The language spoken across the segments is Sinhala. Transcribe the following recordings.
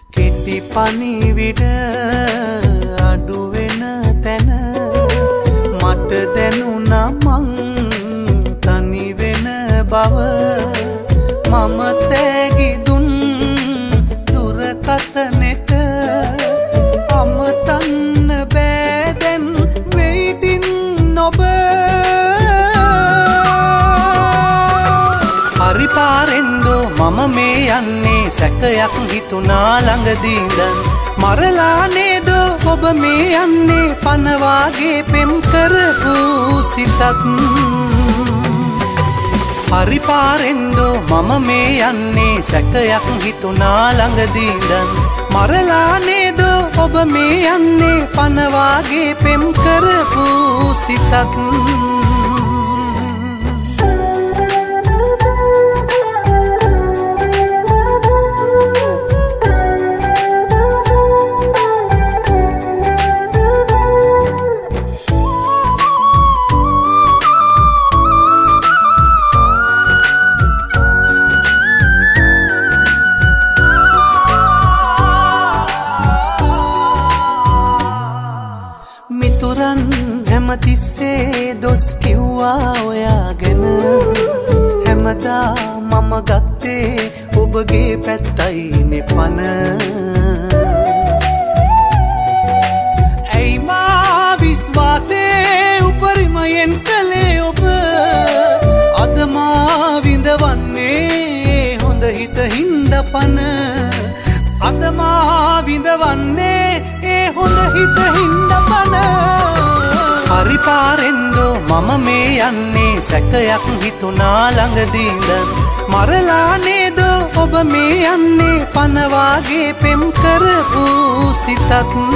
කෙටි පණිවිඩ අඩු වෙන තැන මට දැනුණා මං තනි වෙන බව මම තෑගි දුන් දුරකථනෙට අමතන්න බෑ දැන් waiting ඔබ හරි පාරෙන්දෝ මම මේ යන්නේ සැකයක් හිතුණා ළඟදී ඉඳන් මරලා නේද ඔබ මේ යන්නේ පනවාගේ පෙම් කරපු සිතත් හරි පාරෙන්දෝ මම මේ යන්නේ සැකයක් හිතුණා ළඟදී ඉඳන් මරලා නේද ඔබ මේ යන්නේ පනවාගේ පෙම් කරපු සිතත් මිතුරන් හැමතිස්සේ දොස් කිව්වා ඔයා ගැන හැමදා මම ගත්තේ ඔබගේ පැත්තයි නෙපන ඇයි මා විශ්වාසේ උපරිමයෙන් කළේ ඔබ අද මා විඳවන්නේ හොඳ හිත හින්ද පන අද මා විඳවන්නේ ඒ හොඳ හිත හින්ද පන හරි පාරෙන්දෝ මම මේ යන්නේ සැකයක් හිතුණා ළඟදී ඉඳන් මරලා නේද ඔබ මේ යන්නේ පනවාගේ පෙම් කරපු සිතත්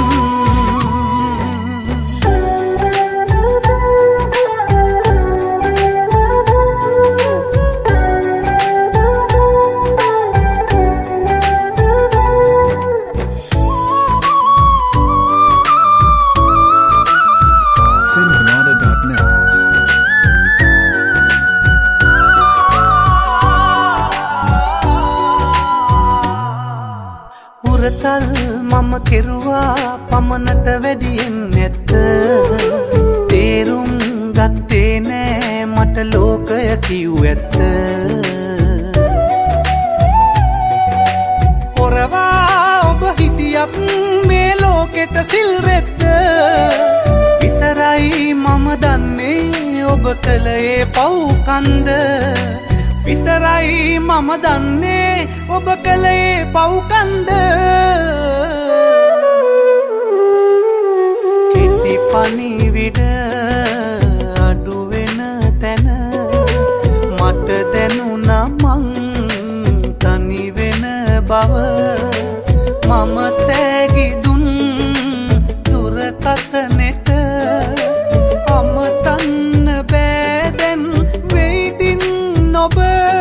උරතල් මම කෙරුවා පමණට වැඩියෙන් නැත්ත තේරුම් ගත්තේ නෑ මට ලෝකය කිව් ඇත්ත පොරවා ඔබ හිටියත් මේ ලෝකෙට සිල් රෙද්ද විතරයි මම දන්නේ ඔබ කළේ පව් කන්ද විතරයි මම දන්නේ ඔබ කළේ පව්කන්ද කෙටි පණිවිඩ අඩු වෙන තැන මට දැනුණා මං තනි වෙන බව මම තෑගි දුන් දුරකථනෙට අමතන්න බෑ දැන් waiting ඔබ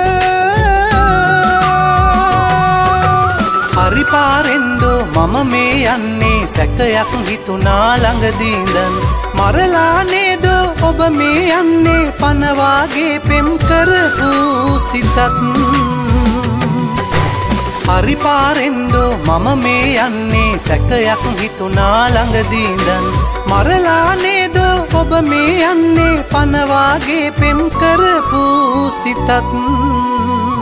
හරි පාරෙන්දෝ මම මේ යන්නේ සැකයක් හිතුණා ළඟදී ඉඳන් මරලා නේද ඔබ මේ යන්නේ පනවාගේ පෙම් කරපු සිතත් හරි පාරෙන්දෝ මම මේ යන්නේ සැකයක් හිතුණා ළඟදී ඉඳන් මරලා නේද ඔබ මේ යන්නේ පනවාගේ පෙම් කරපු සිතත්